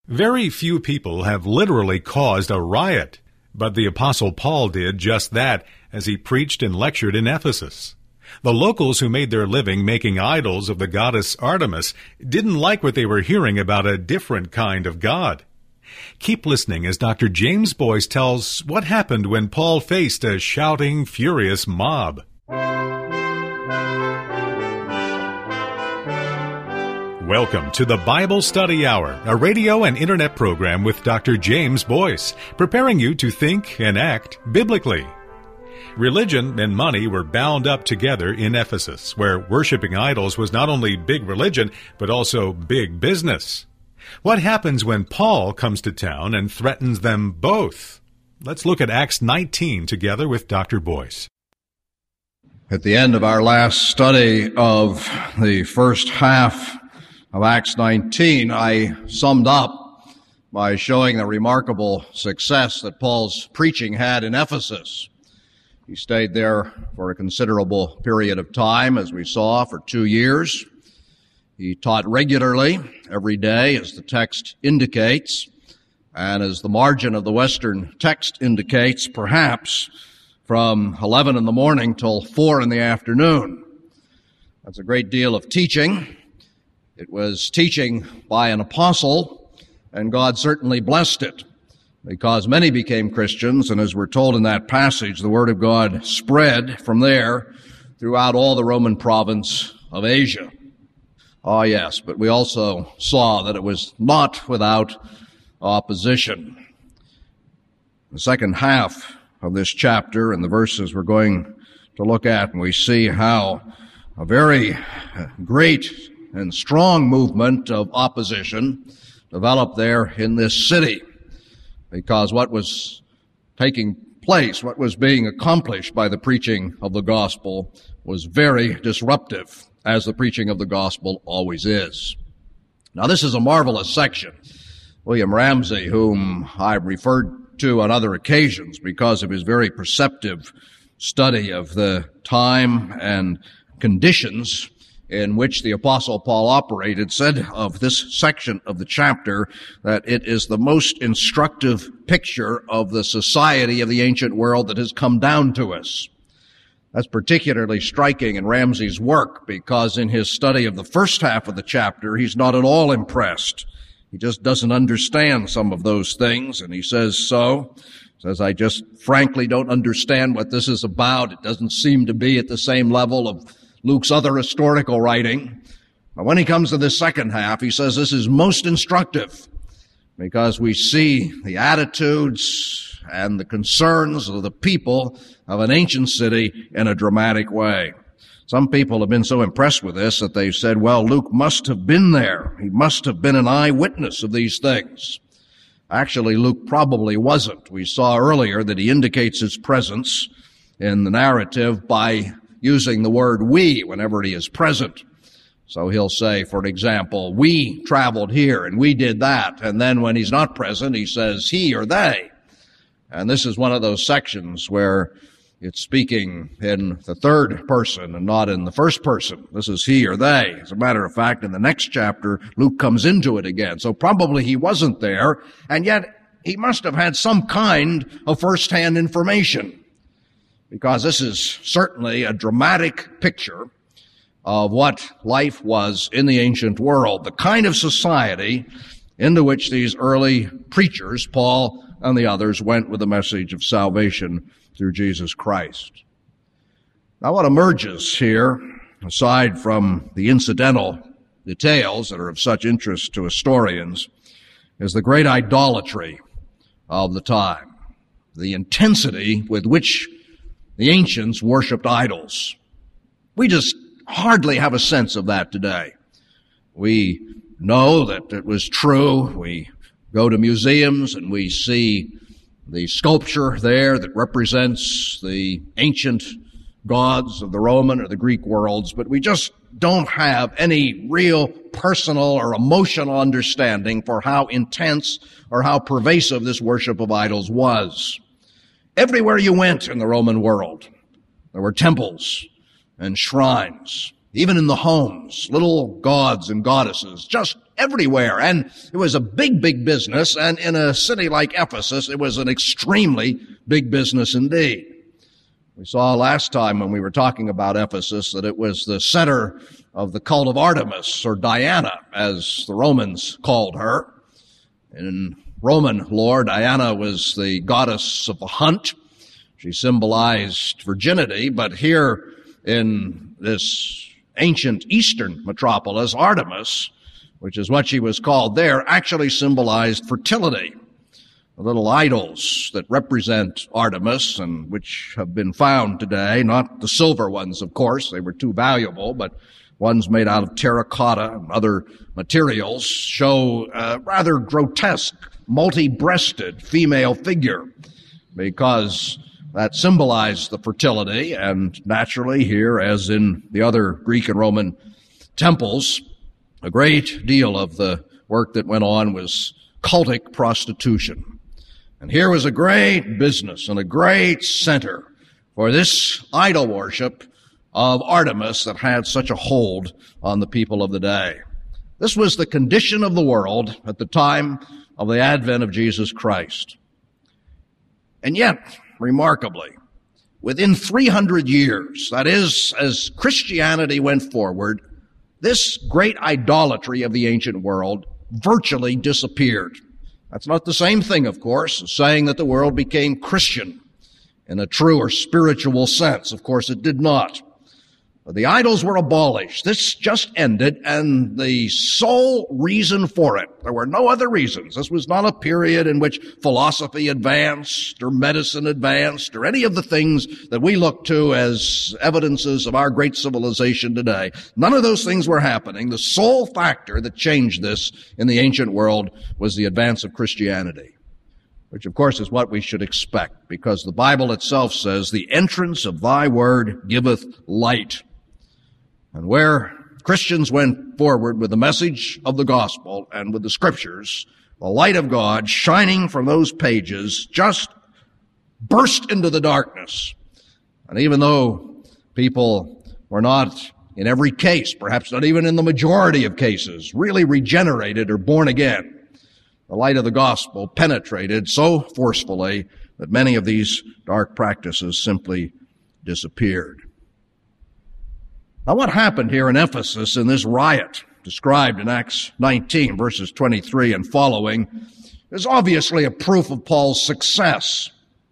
Very few people have literally caused a riot, but the Apostle Paul did just that as he preached and lectured in Ephesus. The locals who made their living making idols of the goddess Artemis didn't like what they were hearing about a different kind of God. Keep listening as Dr. James Boyce tells what happened when Paul faced a shouting, furious mob. Welcome to the Bible Study Hour, a radio and internet program with Dr. James Boyce, preparing you to think and act biblically. Religion and money were bound up together in Ephesus, where worshiping idols was not only big religion, but also big business. What happens when Paul comes to town and threatens them both? Let's look at Acts 19 together with Dr. Boyce. At the end of our last study of the first half of Acts 19, I summed up by showing the remarkable success that Paul's preaching had in Ephesus. He stayed there for a considerable period of time, as we saw, for 2 years. He taught regularly every day, as the text indicates, and as the margin of the Western text indicates, perhaps from 11 in the morning till 4 in the afternoon. That's a great deal of teaching. It was teaching by an apostle, and God certainly blessed it, because many became Christians, and as we're told in that passage, the Word of God spread from there throughout all the Roman province of Asia. Oh yes, but we also saw that it was not without opposition. The second half of this chapter and the verses we're going to look at, and we see how a very great and strong movement of opposition developed there in this city, because what was taking place, what was being accomplished by the preaching of the gospel was very disruptive, as the preaching of the gospel always is. Now, this is a marvelous section. William Ramsey, whom I've referred to on other occasions because of his very perceptive study of the time and conditions in which the Apostle Paul operated, said of this section of the chapter that it is the most instructive picture of the society of the ancient world that has come down to us. That's particularly striking in Ramsey's work, because in his study of the first half of the chapter, he's not at all impressed. He just doesn't understand some of those things, and he says so. Says, I just frankly don't understand what this is about. It doesn't seem to be at the same level of Luke's other historical writing. But when he comes to this second half, he says this is most instructive, because we see the attitudes and the concerns of the people of an ancient city in a dramatic way. Some people have been so impressed with this that they've said, well, Luke must have been there. He must have been an eyewitness of these things. Actually, Luke probably wasn't. We saw earlier that he indicates his presence in the narrative by using the word we whenever he is present. So he'll say, for example, we traveled here and we did that. And then when he's not present, he says he or they. And this is one of those sections where it's speaking in the third person and not in the first person. This is he or they. As a matter of fact, in the next chapter, Luke comes into it again. So probably he wasn't there, and yet he must have had some kind of first-hand information, because this is certainly a dramatic picture of what life was in the ancient world, the kind of society into which these early preachers, Paul and the others, went with the message of salvation through Jesus Christ. Now, what emerges here, aside from the incidental details that are of such interest to historians, is the great idolatry of the time, the intensity with which the ancients worshipped idols. We just hardly have a sense of that today. We know that it was true. We go to museums and we see the sculpture there that represents the ancient gods of the Roman or the Greek worlds, but we just don't have any real personal or emotional understanding for how intense or how pervasive this worship of idols was. Everywhere you went in the Roman world, there were temples and shrines. even in the homes, little gods and goddesses, just everywhere. And it was a big, big business. And in a city like Ephesus, it was an extremely big business indeed. We saw last time when we were talking about Ephesus that it was the center of the cult of Artemis, or Diana, as the Romans called her. In Roman lore, Diana was the goddess of the hunt. She symbolized virginity, but here in this ancient Eastern metropolis, Artemis, which is what she was called there, actually symbolized fertility. The little idols that represent Artemis and which have been found today, not the silver ones, of course, they were too valuable, but ones made out of terracotta and other materials, show a rather grotesque, multi-breasted female figure because that symbolized the fertility. And naturally here, as in the other Greek and Roman temples, a great deal of the work that went on was cultic prostitution. And here was a great business and a great center for this idol worship of Artemis that had such a hold on the people of the day. This was the condition of the world at the time of the advent of Jesus Christ. And yet, remarkably, within 300 years, that is, as Christianity went forward, this great idolatry of the ancient world virtually disappeared. That's not the same thing, of course, as saying that the world became Christian in a true or spiritual sense. Of course, it did not. But the idols were abolished. This just ended, and the sole reason for it, there were no other reasons. This was not a period in which philosophy advanced or medicine advanced or any of the things that we look to as evidences of our great civilization today. None of those things were happening. The sole factor that changed this in the ancient world was the advance of Christianity, which of course is what we should expect, because the Bible itself says, "The entrance of thy word giveth light." And where Christians went forward with the message of the gospel and with the scriptures, the light of God shining from those pages just burst into the darkness. And even though people were not, in every case, perhaps not even in the majority of cases, really regenerated or born again, the light of the gospel penetrated so forcefully that many of these dark practices simply disappeared. Now, what happened here in Ephesus in this riot described in Acts 19, verses 23 and following, is obviously a proof of Paul's success.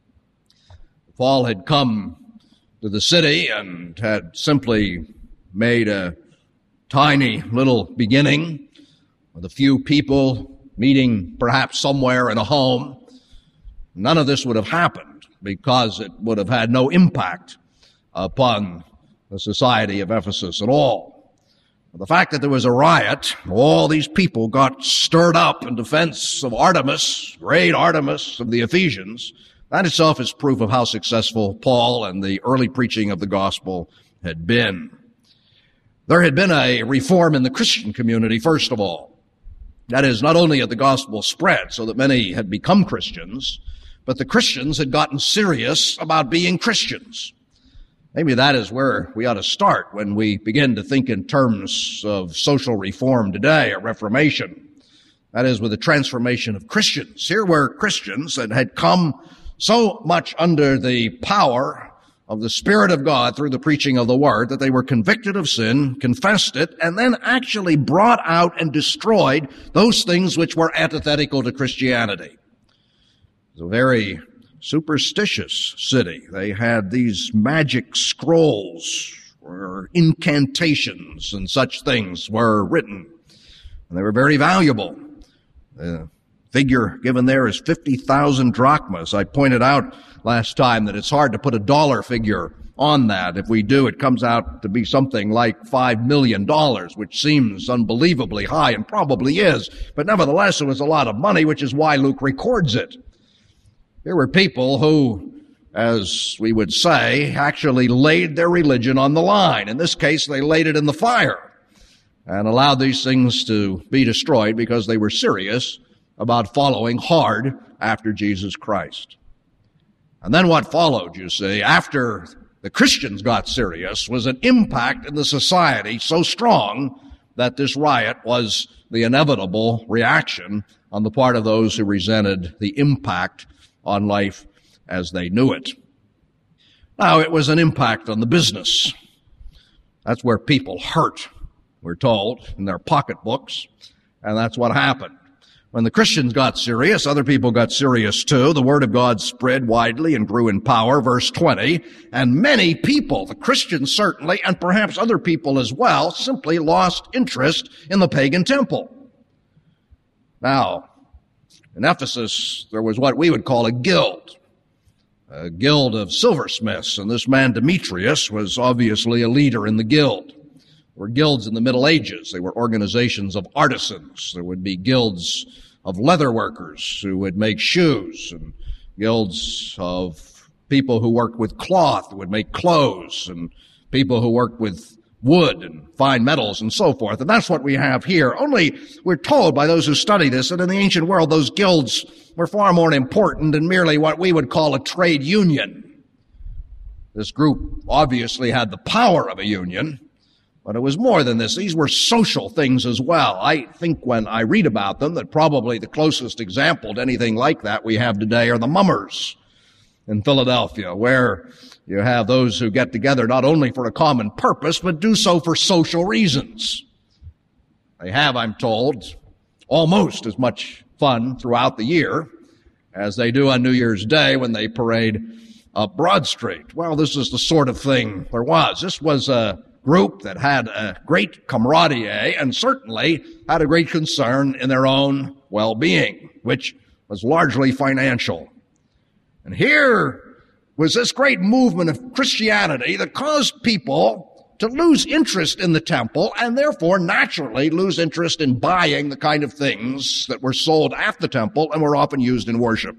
Paul had come to the city and had simply made a tiny little beginning with a few people meeting perhaps somewhere in a home. None of this would have happened because it would have had no impact upon the society of Ephesus at all. The fact that there was a riot, all these people got stirred up in defense of Artemis, great Artemis of the Ephesians, that itself is proof of how successful Paul and the early preaching of the gospel had been. There had been a reform in the Christian community, first of all. That is, not only had the gospel spread so that many had become Christians, but the Christians had gotten serious about being Christians. Maybe that is where we ought to start when we begin to think in terms of social reform today, or reformation. That is, with the transformation of Christians. Here were Christians that had come so much under the power of the Spirit of God through the preaching of the Word that they were convicted of sin, confessed it, and then actually brought out and destroyed those things which were antithetical to Christianity. It was a very superstitious city. They had these magic scrolls where incantations and such things were written, and they were very valuable. The figure given there is 50,000 drachmas. I pointed out last time that it's hard to put a dollar figure on that. If we do, it comes out to be something like $5 million, which seems unbelievably high and probably is. But nevertheless, it was a lot of money, which is why Luke records it. There were people who, as we would say, actually laid their religion on the line. In this case, they laid it in the fire and allowed these things to be destroyed because they were serious about following hard after Jesus Christ. And then what followed, you see, after the Christians got serious was an impact in the society so strong that this riot was the inevitable reaction on the part of those who resented the impact on life as they knew it. Now, it was an impact on the business. That's where people hurt, we're told, in their pocketbooks, and that's what happened. When the Christians got serious, other people got serious too. The word of God spread widely and grew in power, verse 20, and many people, the Christians certainly, and perhaps other people as well, simply lost interest in the pagan temple. Now, in Ephesus, there was what we would call a guild of silversmiths, and this man Demetrius was obviously a leader in the guild. There were guilds in the Middle Ages. They were organizations of artisans. There would be guilds of leather workers who would make shoes, and guilds of people who worked with cloth, who would make clothes, and people who worked with wood and fine metals and so forth. And that's what we have here. Only we're told by those who study this that in the ancient world those guilds were far more important than merely what we would call a trade union. This group obviously had the power of a union, but it was more than this. These were social things as well. I think when I read about them that probably the closest example to anything like that we have today are the mummers in Philadelphia, where you have those who get together not only for a common purpose, but do so for social reasons. They have, I'm told, almost as much fun throughout the year as they do on New Year's Day when they parade up Broad Street. Well, this is the sort of thing there was. This was a group that had a great camaraderie and certainly had a great concern in their own well-being, which was largely financial. And here was this great movement of Christianity that caused people to lose interest in the temple and therefore naturally lose interest in buying the kind of things that were sold at the temple and were often used in worship.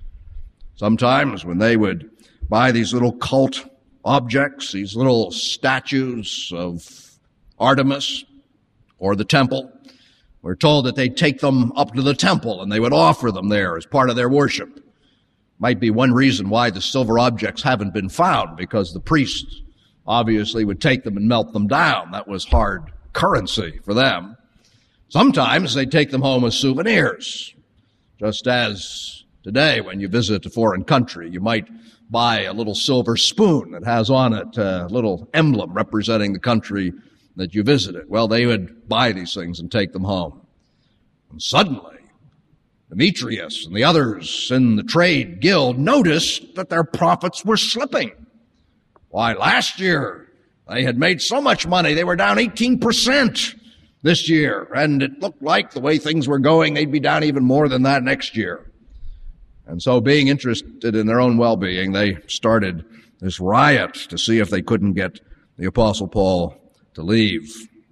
Sometimes when they would buy these little cult objects, these little statues of Artemis or the temple, we're told that they'd take them up to the temple and they would offer them there as part of their worship. Might be one reason why the silver objects haven't been found, because the priests obviously would take them and melt them down. That was hard currency for them. Sometimes they'd take them home as souvenirs, just as today when you visit a foreign country, you might buy a little silver spoon that has on it a little emblem representing the country that you visited. Well, they would buy these things and take them home. And suddenly, Demetrius and the others in the trade guild noticed that their profits were slipping. Why, last year they had made so much money, they were down 18% this year, and it looked like the way things were going, they'd be down even more than that next year. And so being interested in their own well-being, they started this riot to see if they couldn't get the Apostle Paul to leave.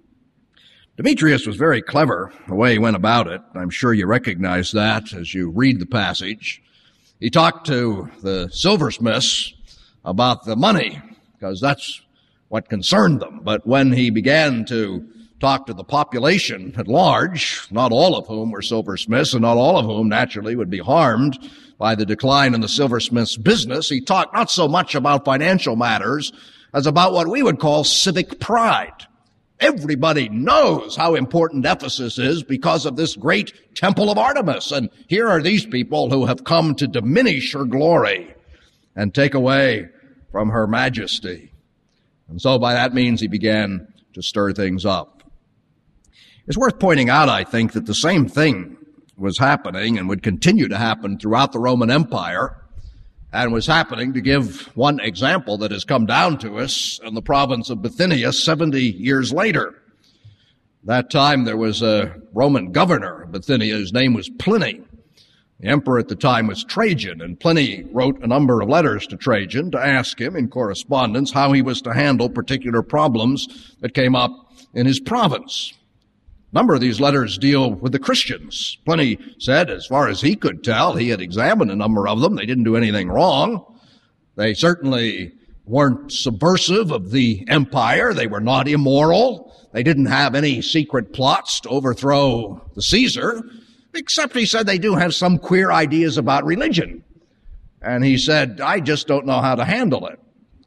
Demetrius was very clever the way he went about it. I'm sure you recognize that as you read the passage. He talked to the silversmiths about the money, because that's what concerned them. But when he began to talk to the population at large, not all of whom were silversmiths and not all of whom naturally would be harmed by the decline in the silversmiths' business, he talked not so much about financial matters as about what we would call civic pride. Everybody knows how important Ephesus is because of this great temple of Artemis. And here are these people who have come to diminish her glory and take away from her majesty. And so by that means he began to stir things up. It's worth pointing out, I think, that the same thing was happening and would continue to happen throughout the Roman Empire, and was happening, to give one example that has come down to us, in the province of Bithynia 70 years later. That time there was a Roman governor of Bithynia whose name was Pliny. The emperor at the time was Trajan, and Pliny wrote a number of letters to Trajan to ask him in correspondence how he was to handle particular problems that came up in his province. A number of these letters deal with the Christians. Pliny said, as far as he could tell, he had examined a number of them. They didn't do anything wrong. They certainly weren't subversive of the empire. They were not immoral. They didn't have any secret plots to overthrow the Caesar, except he said they do have some queer ideas about religion. And he said, I just don't know how to handle it.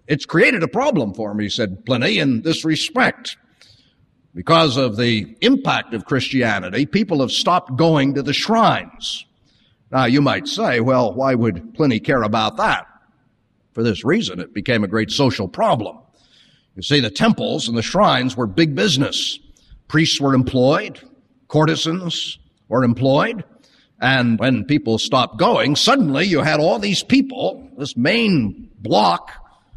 It's created a problem for me, said Pliny, in this respect. Because of the impact of Christianity, people have stopped going to the shrines. Now, you might say, well, why would Pliny care about that? For this reason, it became a great social problem. You see, the temples and the shrines were big business. Priests were employed, courtesans were employed, and when people stopped going, suddenly you had all these people, this main block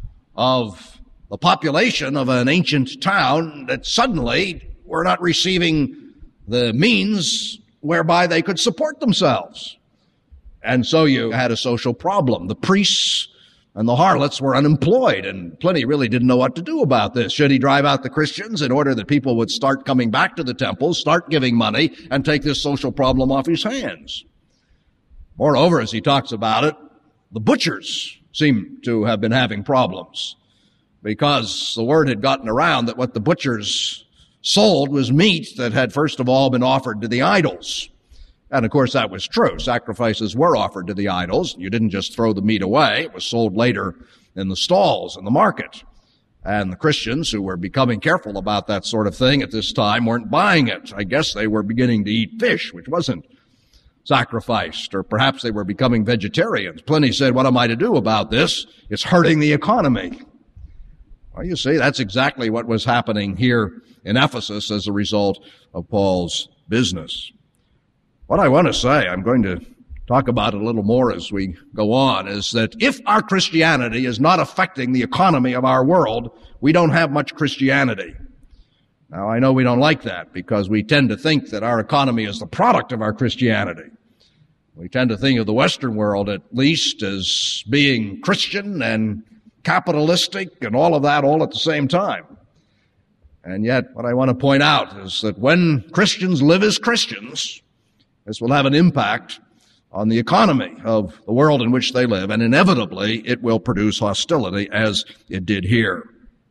of the population of an ancient town, that suddenly were not receiving the means whereby they could support themselves. And so you had a social problem. The priests and the harlots were unemployed, and Pliny really didn't know what to do about this. Should he drive out the Christians in order that people would start coming back to the temples, start giving money, and take this social problem off his hands? Moreover, as he talks about it, the butchers seem to have been having problems, because the word had gotten around that what the butchers sold was meat that had first of all been offered to the idols. And of course that was true. Sacrifices were offered to the idols. You didn't just throw the meat away. It was sold later in the stalls in the market. And the Christians, who were becoming careful about that sort of thing at this time, weren't buying it. I guess they were beginning to eat fish, which wasn't sacrificed, or perhaps they were becoming vegetarians. Pliny said, what am I to do about this? It's hurting the economy. Well, you see, that's exactly what was happening here in Ephesus as a result of Paul's business. What I want to say, I'm going to talk about it a little more as we go on, is that if our Christianity is not affecting the economy of our world, we don't have much Christianity. Now, I know we don't like that because we tend to think that our economy is the product of our Christianity. We tend to think of the Western world, at least, as being Christian and capitalistic and all of that all at the same time. And yet, what I want to point out is that when Christians live as Christians, this will have an impact on the economy of the world in which they live, and inevitably it will produce hostility as it did here.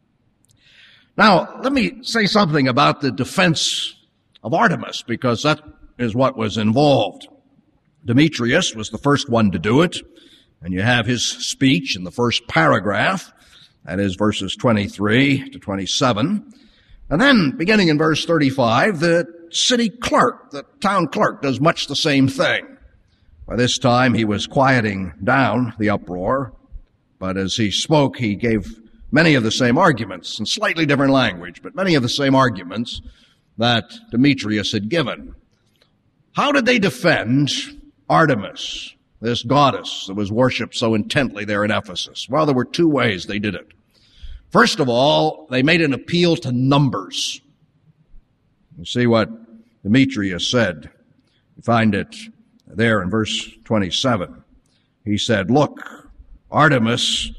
Now, let me say something about the defense of Artemis, because that is what was involved. Demetrius was the first one to do it, and you have his speech in the first paragraph, that is verses 23 to 27. And then, beginning in verse 35, the city clerk, the town clerk, does much the same thing. By this time, he was quieting down the uproar, but as he spoke, he gave many of the same arguments in slightly different language, but many of the same arguments that Demetrius had given. How did they defend Artemis, this goddess that was worshipped so intently there in Ephesus? Well, there were two ways they did it. First of all, they made an appeal to numbers. You see what Demetrius said. You find it there in verse 27. He said, look, Artemis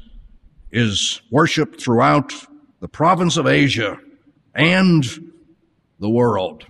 is worshipped throughout the province of Asia and the world.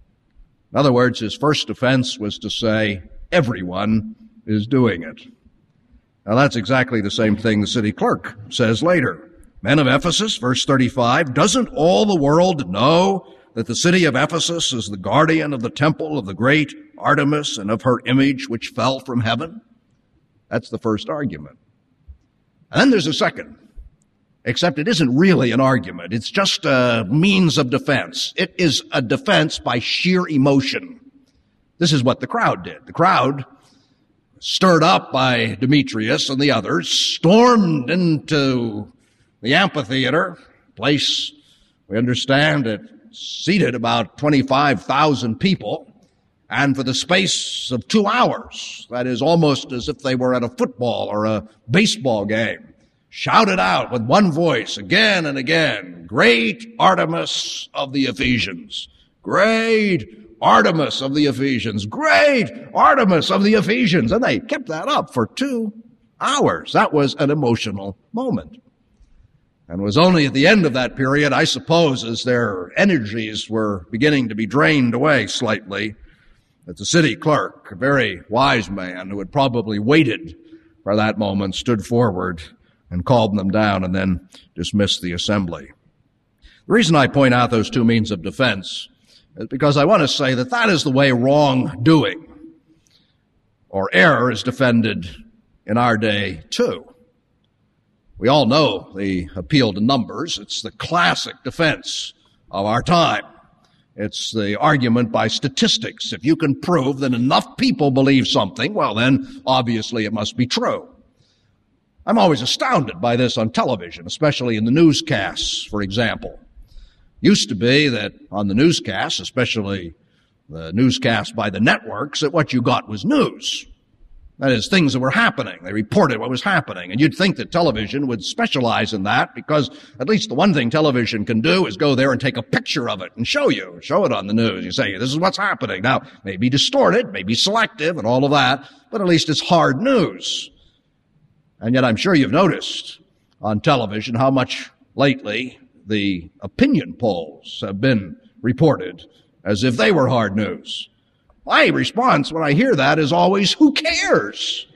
In other words, his first defense was to say, everyone is doing it. Now that's exactly the same thing the city clerk says later. Men of Ephesus, verse 35, doesn't all the world know that the city of Ephesus is the guardian of the temple of the great Artemis and of her image which fell from heaven? That's the first argument. And then there's a second, except it isn't really an argument. It's just a means of defense. It is a defense by sheer emotion. This is what the crowd did. The crowd, stirred up by Demetrius and the others, stormed into the amphitheater, place we understand it seated about 25,000 people, and for the space of 2 hours, that is almost as if they were at a football or a baseball game, shouted out with one voice again and again, great Artemis of the Ephesians, great Artemis of the Ephesians, great Artemis of the Ephesians. And they kept that up for 2 hours. That was an emotional moment. And it was only at the end of that period, I suppose, as their energies were beginning to be drained away slightly, that the city clerk, a very wise man who had probably waited for that moment, stood forward and called them down and then dismissed the assembly. The reason I point out those two means of defense is because I want to say that that is the way wrongdoing or error is defended in our day too. We all know the appeal to numbers. It's the classic defense of our time. It's the argument by statistics. If you can prove that enough people believe something, well then, obviously it must be true. I'm always astounded by this on television, especially in the newscasts, for example. Used to be that on the newscasts, especially the newscasts by the networks, that what you got was news. That is, things that were happening. They reported what was happening. And you'd think that television would specialize in that because at least the one thing television can do is go there and take a picture of it and show it on the news. You say, this is what's happening. Now, maybe distorted, maybe selective and all of that, but at least it's hard news. And yet I'm sure you've noticed on television how much lately the opinion polls have been reported as if they were hard news. My response when I hear that is always, who cares?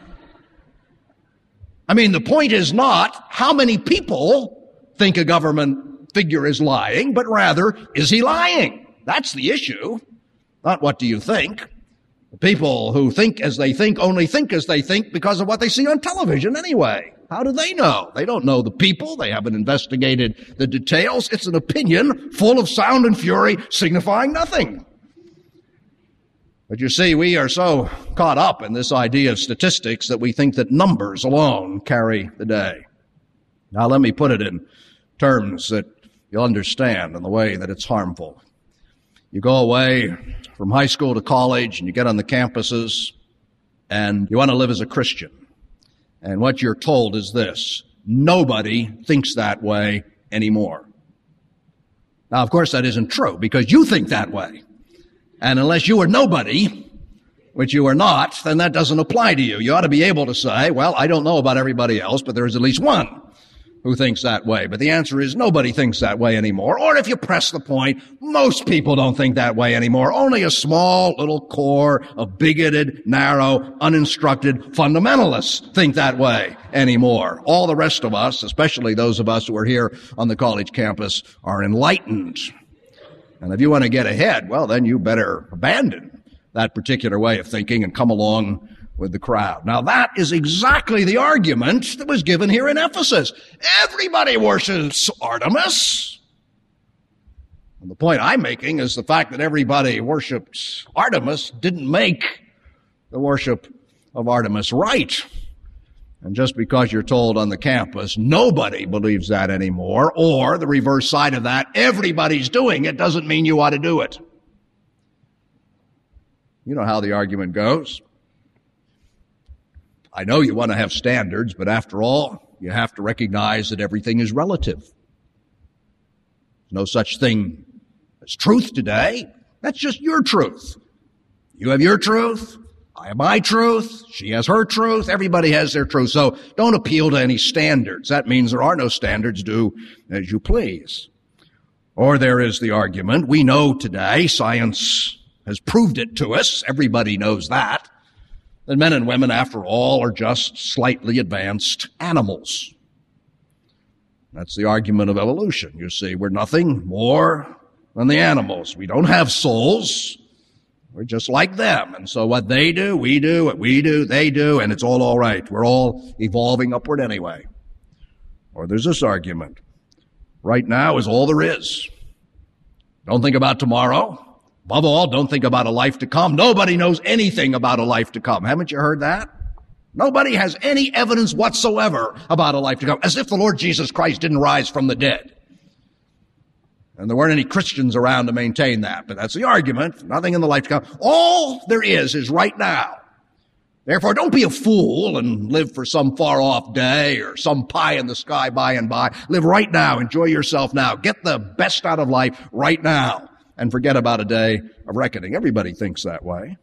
I mean, the point is not how many people think a government figure is lying, but rather, is he lying? That's the issue. Not what do you think. The people who think as they think only think as they think because of what they see on television anyway. How do they know? They don't know the people. They haven't investigated the details. It's an opinion full of sound and fury signifying nothing. But you see, we are so caught up in this idea of statistics that we think that numbers alone carry the day. Now let me put it in terms that you'll understand in the way that it's harmful. You go away from high school to college and you get on the campuses and you want to live as a Christian. And what you're told is this: nobody thinks that way anymore. Now, of course, that isn't true because you think that way. And unless you are nobody, which you are not, then that doesn't apply to you. You ought to be able to say, well, I don't know about everybody else, but there is at least one who thinks that way. But the answer is nobody thinks that way anymore. Or if you press the point, most people don't think that way anymore. Only a small little core of bigoted, narrow, uninstructed fundamentalists think that way anymore. All the rest of us, especially those of us who are here on the college campus, are enlightened. And if you want to get ahead, well, then you better abandon that particular way of thinking and come along with the crowd. Now, that is exactly the argument that was given here in Ephesus. Everybody worships Artemis. And the point I'm making is the fact that everybody worships Artemis didn't make the worship of Artemis right. And just because you're told on the campus nobody believes that anymore, or the reverse side of that, everybody's doing it, doesn't mean you ought to do it. You know how the argument goes. I know you want to have standards, but after all, you have to recognize that everything is relative. There's no such thing as truth today. That's just your truth. You have your truth. I have my truth. She has her truth. Everybody has their truth. So don't appeal to any standards. That means there are no standards. Do as you please. Or there is the argument, we know today, science has proved it to us, everybody knows that men and women, after all, are just slightly advanced animals. That's the argument of evolution. You see, we're nothing more than the animals. We don't have souls. We're just like them. And so what they do, we do. What we do, they do. And it's all right. We're all evolving upward anyway. Or there's this argument. Right now is all there is. Don't think about tomorrow. Above all, don't think about a life to come. Nobody knows anything about a life to come. Haven't you heard that? Nobody has any evidence whatsoever about a life to come, as if the Lord Jesus Christ didn't rise from the dead. And there weren't any Christians around to maintain that. But that's the argument. Nothing in the life to come. All there is right now. Therefore, don't be a fool and live for some far-off day or some pie in the sky by and by. Live right now. Enjoy yourself now. Get the best out of life right now. And forget about a day of reckoning. Everybody thinks that way.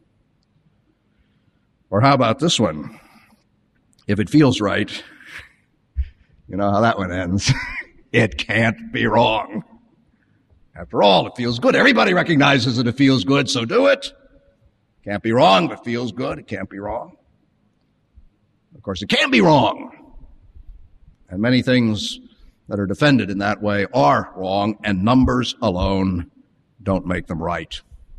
Or how about this one? If it feels right, you know how that one ends. It can't be wrong. After all, it feels good. Everybody recognizes that it feels good, so do it. Can't be wrong, but feels good. It can't be wrong. Of course, it can be wrong. And many things that are defended in that way are wrong, and numbers alone don't make them right.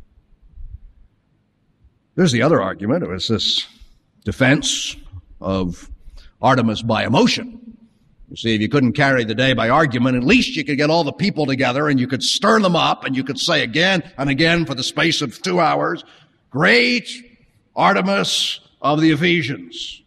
There's the other argument. It was this defense of Artemis by emotion. You see, if you couldn't carry the day by argument, at least you could get all the people together and you could stir them up and you could say again and again for the space of 2 hours, "Great Artemis of the Ephesians."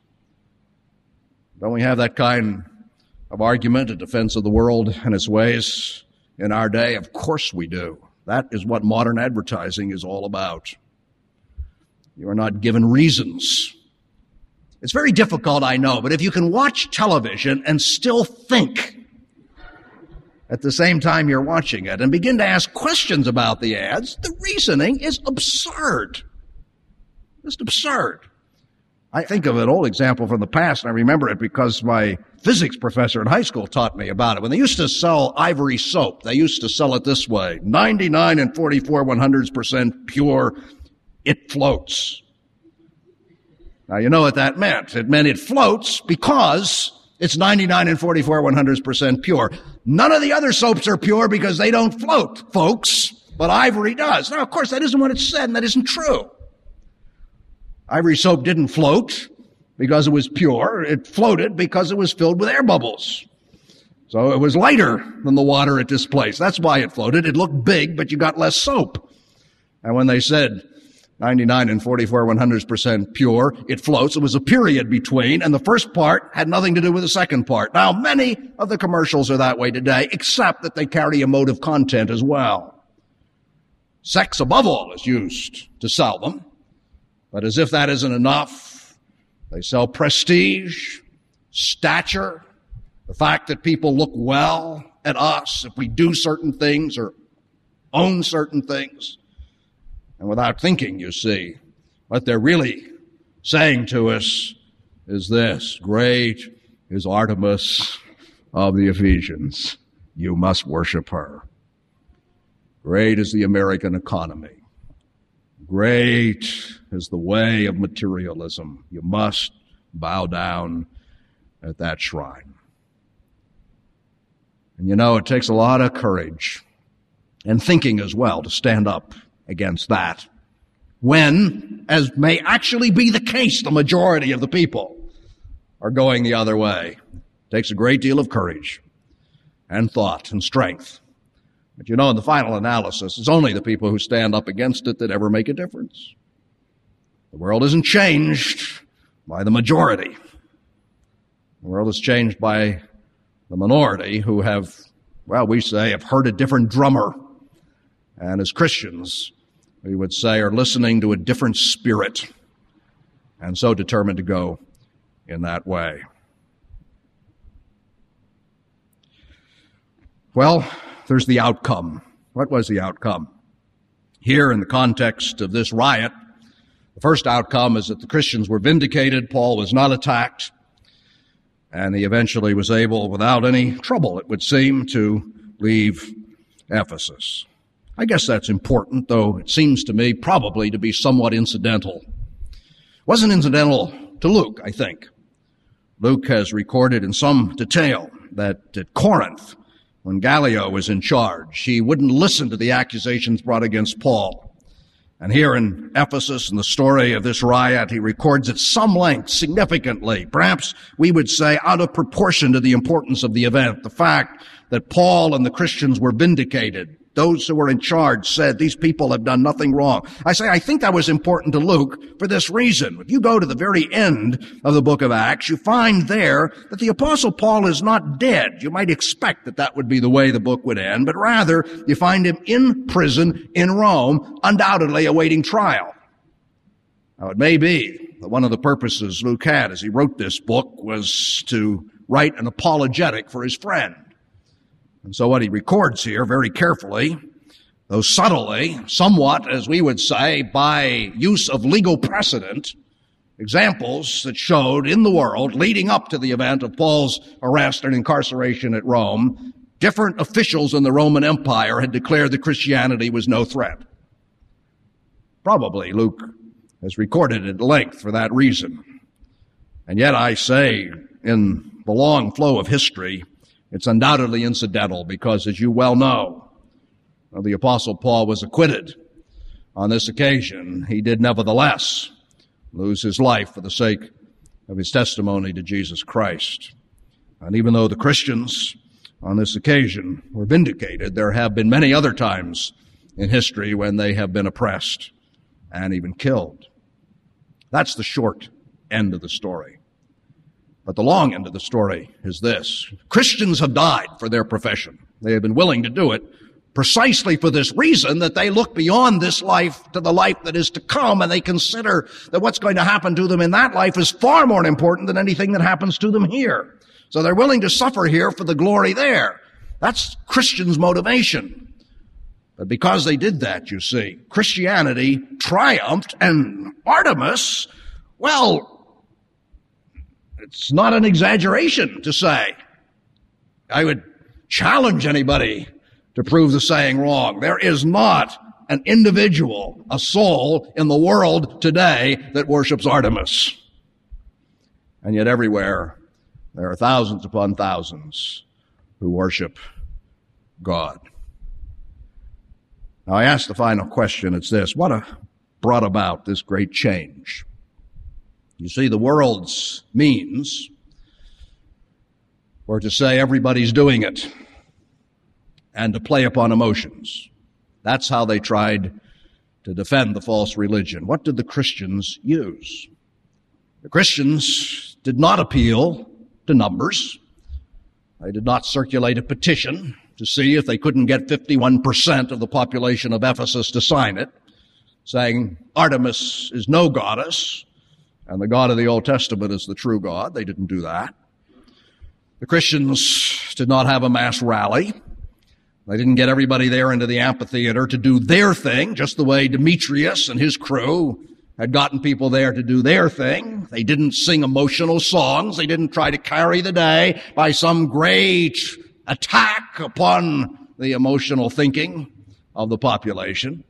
Don't we have that kind of argument in defense of the world and its ways in our day? Of course we do. That is what modern advertising is all about. You are not given reasons. It's very difficult, I know, but if you can watch television and still think at the same time you're watching it and begin to ask questions about the ads, the reasoning is absurd. Just absurd. I think of an old example from the past, and I remember it because my physics professor in high school taught me about it. When they used to sell Ivory soap, they used to sell it this way: 99 and 44/100% pure, it floats. Now, you know what that meant. It meant it floats because it's 99 and 44/100% pure. None of the other soaps are pure because they don't float, folks, but Ivory does. Now, of course, that isn't what it said, and that isn't true. Ivory soap didn't float because it was pure. It floated because it was filled with air bubbles. So it was lighter than the water it displaced. That's why it floated. It looked big, but you got less soap. And when they said 99 and 44/100% pure, it floats, it was a period between, and the first part had nothing to do with the second part. Now, many of the commercials are that way today, except that they carry emotive content as well. Sex, above all, is used to sell them. But as if that isn't enough, they sell prestige, stature, the fact that people look well at us if we do certain things or own certain things. And without thinking, you see, what they're really saying to us is this: great is Artemis of the Ephesians. You must worship her. Great is the American economy. Great is the way of materialism. You must bow down at that shrine. And you know, it takes a lot of courage and thinking as well to stand up against that when, as may actually be the case, the majority of the people are going the other way. It takes a great deal of courage and thought and strength. But you know, in the final analysis, it's only the people who stand up against it that ever make a difference. The world isn't changed by the majority. The world is changed by the minority who have, well, we say, have heard a different drummer. And as Christians, we would say, are listening to a different spirit, and so determined to go in that way. Well, there's the outcome. What was the outcome? Here, in the context of this riot, the first outcome is that the Christians were vindicated. Paul was not attacked, and he eventually was able, without any trouble, it would seem, to leave Ephesus. I guess that's important, though it seems to me probably to be somewhat incidental. It wasn't incidental to Luke, I think. Luke has recorded in some detail that at Corinth, when Gallio was in charge, he wouldn't listen to the accusations brought against Paul. And here in Ephesus, in the story of this riot, he records at some length, significantly, perhaps we would say out of proportion to the importance of the event, the fact that Paul and the Christians were vindicated. Those who were in charge said, these people have done nothing wrong. I think that was important to Luke for this reason. If you go to the very end of the book of Acts, you find there that the Apostle Paul is not dead. You might expect that that would be the way the book would end, but rather you find him in prison in Rome, undoubtedly awaiting trial. Now, it may be that one of the purposes Luke had as he wrote this book was to write an apologetic for his friend. And so what he records here very carefully, though subtly, somewhat, as we would say, by use of legal precedent, examples that showed in the world, leading up to the event of Paul's arrest and incarceration at Rome, different officials in the Roman Empire had declared that Christianity was no threat. Probably Luke has recorded it at length for that reason. And yet I say, in the long flow of history, it's undoubtedly incidental because, as you well know, the Apostle Paul was acquitted on this occasion. He did nevertheless lose his life for the sake of his testimony to Jesus Christ. And even though the Christians on this occasion were vindicated, there have been many other times in history when they have been oppressed and even killed. That's the short end of the story. But the long end of the story is this. Christians have died for their profession. They have been willing to do it precisely for this reason, that they look beyond this life to the life that is to come, and they consider that what's going to happen to them in that life is far more important than anything that happens to them here. So they're willing to suffer here for the glory there. That's Christians' motivation. But because they did that, you see, Christianity triumphed, and Artemis, well, it's not an exaggeration to say. I would challenge anybody to prove the saying wrong. There is not an individual, a soul in the world today that worships Artemis. And yet everywhere there are thousands upon thousands who worship God. Now I ask the final question, it's this: what brought about this great change? You see, the world's means were to say everybody's doing it and to play upon emotions. That's how they tried to defend the false religion. What did the Christians use? The Christians did not appeal to numbers. They did not circulate a petition to see if they couldn't get 51% of the population of Ephesus to sign it, saying Artemis is no goddess, and the God of the Old Testament is the true God. They didn't do that. The Christians did not have a mass rally. They didn't get everybody there into the amphitheater to do their thing, just the way Demetrius and his crew had gotten people there to do their thing. They didn't sing emotional songs. They didn't try to carry the day by some great attack upon the emotional thinking of the population.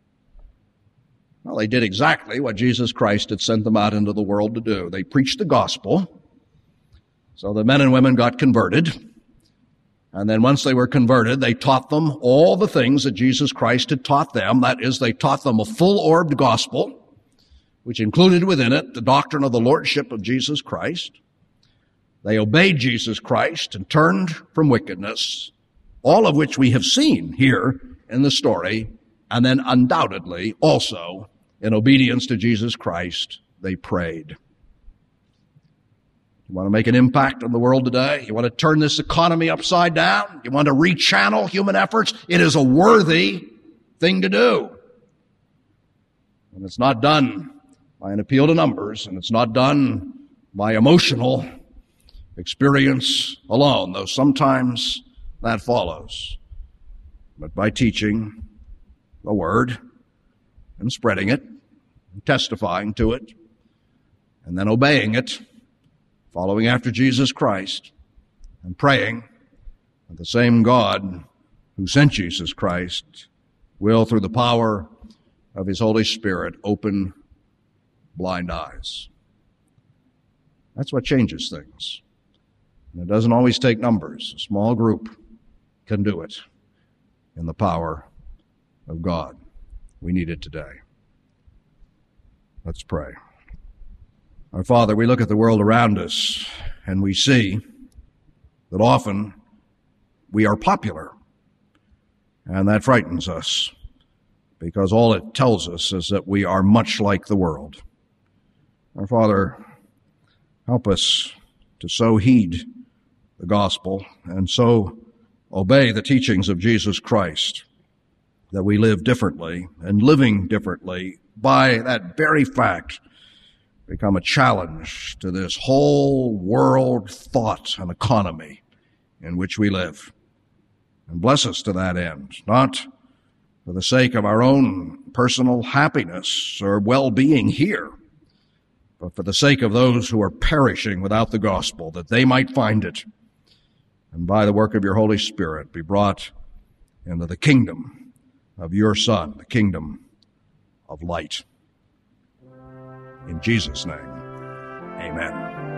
Well, they did exactly what Jesus Christ had sent them out into the world to do. They preached the gospel, so the men and women got converted. And then once they were converted, they taught them all the things that Jesus Christ had taught them. That is, they taught them a full-orbed gospel, which included within it the doctrine of the lordship of Jesus Christ. They obeyed Jesus Christ and turned from wickedness, all of which we have seen here in the story, and then undoubtedly also in obedience to Jesus Christ, they prayed. You want to make an impact on the world today? You want to turn this economy upside down? You want to rechannel human efforts? It is a worthy thing to do. And it's not done by an appeal to numbers, and it's not done by emotional experience alone, though sometimes that follows, but by teaching the Word and spreading it, and testifying to it, and then obeying it, following after Jesus Christ, and praying that the same God who sent Jesus Christ will, through the power of His Holy Spirit, open blind eyes. That's what changes things. And it doesn't always take numbers. A small group can do it in the power of God. We need it today. Let's pray. Our Father, we look at the world around us and we see that often we are popular, and that frightens us because all it tells us is that we are much like the world. Our Father, help us to so heed the gospel and so obey the teachings of Jesus Christ that we live differently, and living differently by that very fact become a challenge to this whole world thought and economy in which we live. And bless us to that end, not for the sake of our own personal happiness or well-being here, but for the sake of those who are perishing without the gospel, that they might find it, and by the work of your Holy Spirit be brought into the kingdom of your Son, the kingdom of light. In Jesus' name, amen.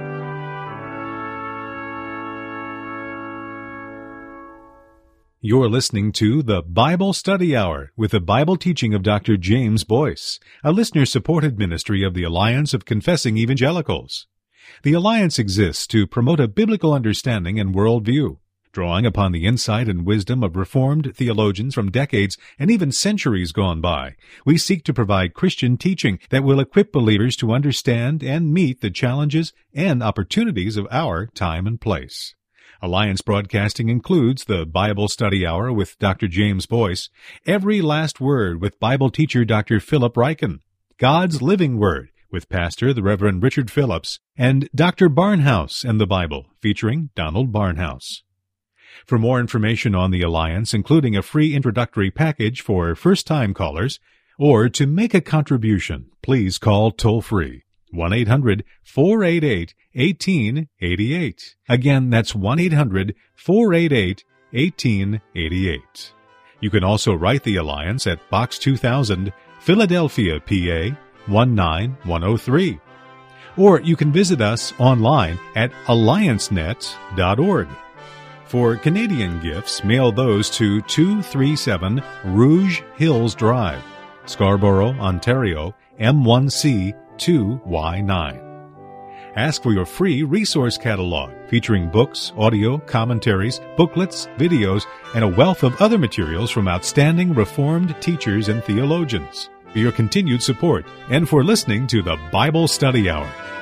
You're listening to the Bible Study Hour with the Bible teaching of Dr. James Boyce, a listener-supported ministry of the Alliance of Confessing Evangelicals. The Alliance exists to promote a biblical understanding and worldview. Drawing upon the insight and wisdom of Reformed theologians from decades and even centuries gone by, we seek to provide Christian teaching that will equip believers to understand and meet the challenges and opportunities of our time and place. Alliance Broadcasting includes the Bible Study Hour with Dr. James Boyce, Every Last Word with Bible teacher Dr. Philip Ryken, God's Living Word with Pastor the Reverend Richard Phillips, and Dr. Barnhouse and the Bible featuring Donald Barnhouse. For more information on the Alliance, including a free introductory package for first-time callers, or to make a contribution, please call toll-free 1-800-488-1888. Again, that's 1-800-488-1888. You can also write the Alliance at Box 2000, Philadelphia, PA 19103. Or you can visit us online at alliancenet.org. For Canadian gifts, mail those to 237 Rouge Hills Drive, Scarborough, Ontario, M1C 2Y9. Ask for your free resource catalog featuring books, audio, commentaries, booklets, videos, and a wealth of other materials from outstanding Reformed teachers and theologians. For your continued support and for listening to the Bible Study Hour.